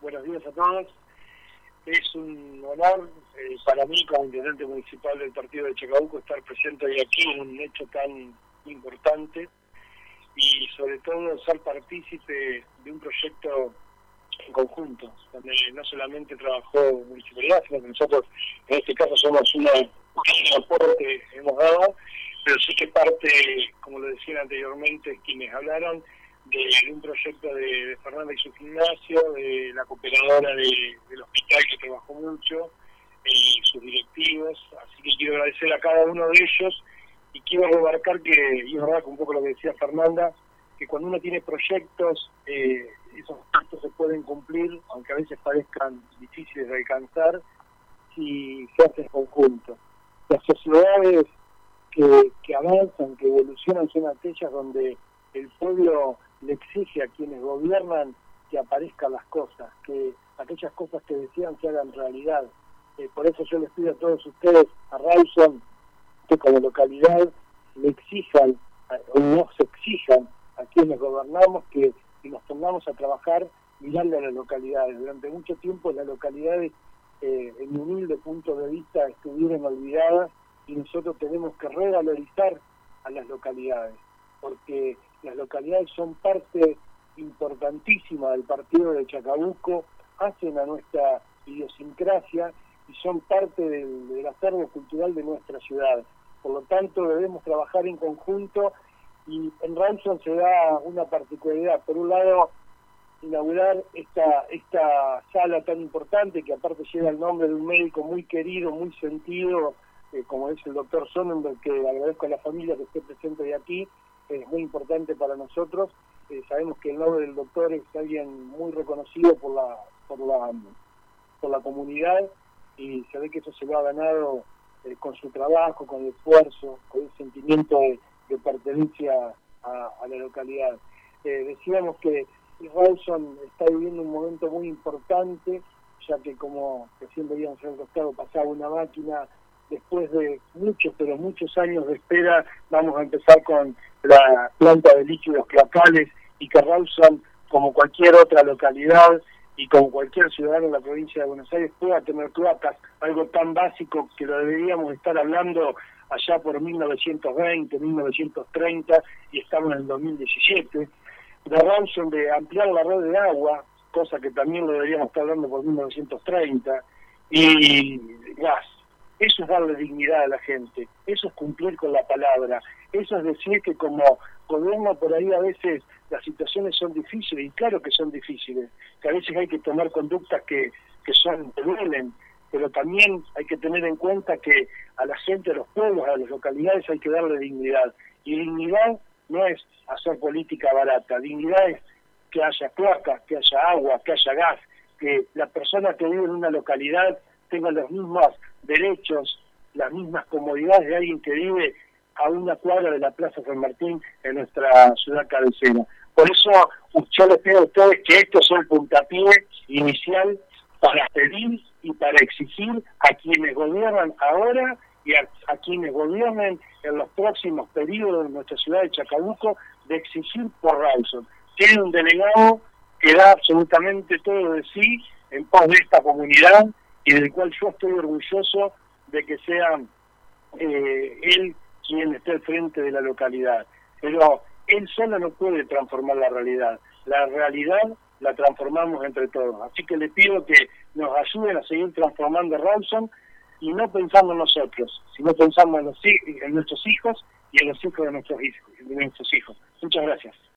Buenos días a todos. Es un honor para mí, como intendente municipal del partido de Chacabuco, estar presente hoy aquí en un hecho tan importante y sobre todo ser partícipe de un proyecto en conjunto, donde no solamente trabajó municipalidad, sino que nosotros en este caso somos un pequeño aporte que hemos dado, pero sí que parte, como lo decían anteriormente quienes hablaron, de un proyecto de Fernanda y su gimnasio, de la cooperadora del hospital que trabajó mucho, y sus directivos. Así que quiero agradecer a cada uno de ellos y quiero remarcar que, y es verdad que un poco lo que decía Fernanda, que cuando uno tiene proyectos, esos proyectos se pueden cumplir, aunque a veces parezcan difíciles de alcanzar, si se hace en conjunto. Las sociedades que avanzan, que evolucionan, son aquellas donde el pueblo le exige a quienes gobiernan que aparezcan las cosas, que aquellas cosas que decían se hagan realidad. Por eso yo les pido a todos ustedes, a Rawson, que como localidad le exijan, o nos exijan a quienes gobernamos, que nos pongamos a trabajar mirando a las localidades. Durante mucho tiempo las localidades, en mi humilde punto de vista, estuvieron olvidadas y nosotros tenemos que revalorizar a las localidades, porque las localidades son parte importantísima del partido de Chacabuco, hacen a nuestra idiosincrasia y son parte del acervo cultural de nuestra ciudad. Por lo tanto, debemos trabajar en conjunto y en Rawson se da una particularidad. Por un lado, inaugurar esta sala tan importante, que aparte lleva el nombre de un médico muy querido, muy sentido, como es el doctor Sonnenberg, que agradezco a la familia que esté presente de aquí. Es muy importante para nosotros. Sabemos que el nombre del doctor es alguien muy reconocido por la comunidad, y se ve que eso se lo ha ganado con su trabajo, con el esfuerzo, con el sentimiento de pertenencia a la localidad. Decíamos que Rawson está viviendo un momento muy importante, ya que, como recién veíamos al costado, pasaba una máquina. Después de muchos, pero muchos años de espera, vamos a empezar con la planta de líquidos cloacales, y que Rawson, como cualquier otra localidad y como cualquier ciudadano en la provincia de Buenos Aires, pueda tener cloacas, algo tan básico que lo deberíamos estar hablando allá por 1920, 1930, y estamos en el 2017. De Rawson, de ampliar la red de agua, cosa que también lo deberíamos estar hablando por 1930, y gas. Eso es darle dignidad a la gente, eso es cumplir con la palabra, eso es decir que como gobierno por ahí a veces las situaciones son difíciles, y claro que son difíciles, que a veces hay que tomar conductas que duelen, pero también hay que tener en cuenta que a la gente, a los pueblos, a las localidades hay que darle dignidad, y dignidad no es hacer política barata, dignidad es que haya cloacas, que haya agua, que haya gas, que la persona que vive en una localidad tenga los mismos derechos, las mismas comodidades de alguien que vive a una cuadra de la Plaza San Martín en nuestra ciudad cabecera. Por eso yo les pido a ustedes que esto sea el puntapié inicial para pedir y para exigir a quienes gobiernan ahora y a quienes gobiernen en los próximos periodos de nuestra ciudad de Chacabuco, de exigir por Rawson. Tiene un delegado que da absolutamente todo de sí en pos de esta comunidad, y del cual yo estoy orgulloso de que sea él quien esté al frente de la localidad. Pero él solo no puede transformar la realidad la transformamos entre todos. Así que le pido que nos ayuden a seguir transformando Rawson, y no pensando en nosotros, sino pensando en nuestros hijos y en los hijos de nuestros hijos. Muchas gracias.